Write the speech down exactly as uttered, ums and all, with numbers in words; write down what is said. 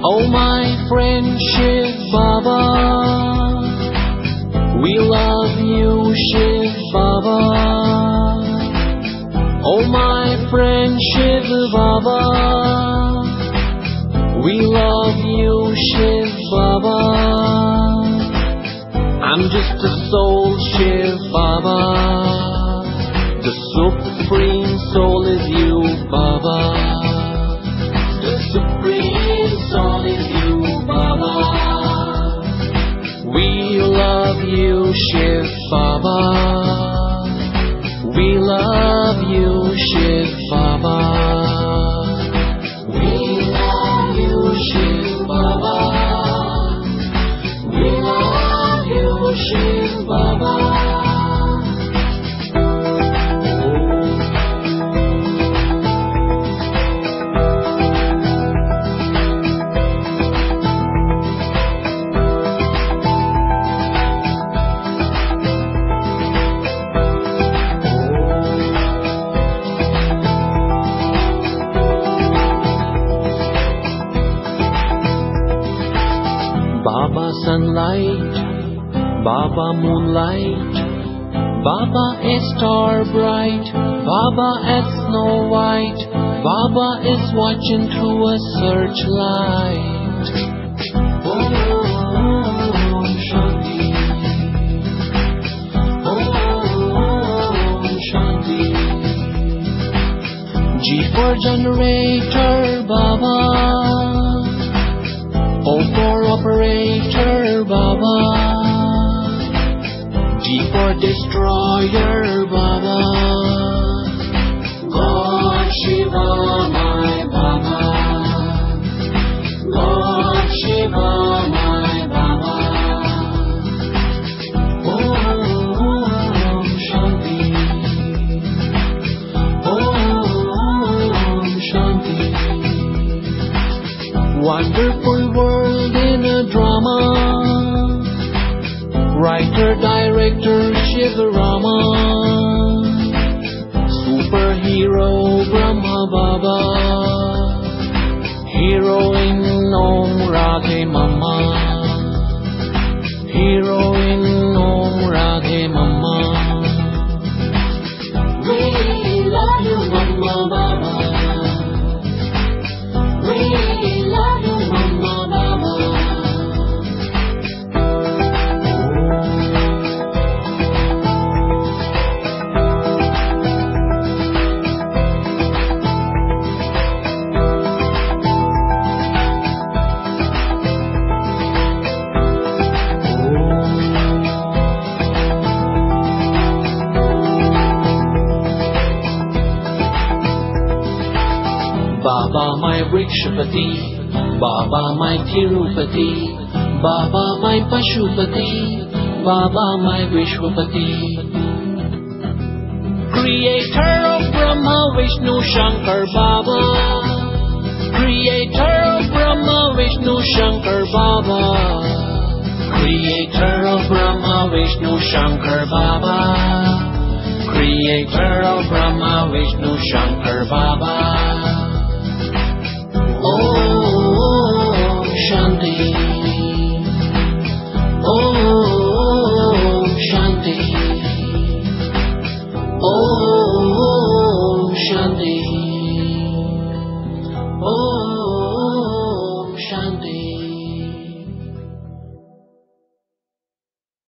Oh my friend Shiv Baba, we love you Shiv Baba. Oh my friend Shiv Baba, we love you Shiv Baba. I'm just a soul Shiv Baba, the supreme soul is you Baba. The supreme soul is you Baba. We love you Shiv Baba. We love you Shiv Baba. We love you Shiv Baba. We love you Shiv Baba. Baba sunlight, Baba moonlight, Baba is star bright, Baba is snow white, Baba is watching through a searchlight. Om Shanti, Om Shanti. G for generator, Baba. O for operator, Baba. D for destroyer, Baba. God Shiva, my Baba. God Shiva, my Baba. Om Shanti. Om Shanti. Wonderful world in a drama. Writer, director, Shiva Rama. Superhero, Brahma Baba. Heroine, Om Radhe Mama. Heroine, Om Radhe Mama. We love you, Mama Baba. We love you, Mama Baba. Baba my Vrikshapati, Baba my Tirupati, Baba my Pashupati, Baba my Vishwapati. Creator of Brahma, Vishnu, Shankar, Baba. Creator of Brahma, Vishnu, Shankar, Baba. Creator of Brahma, Vishnu, Shankar, Baba. Creator of Brahma, Vishnu, Shankar, Baba.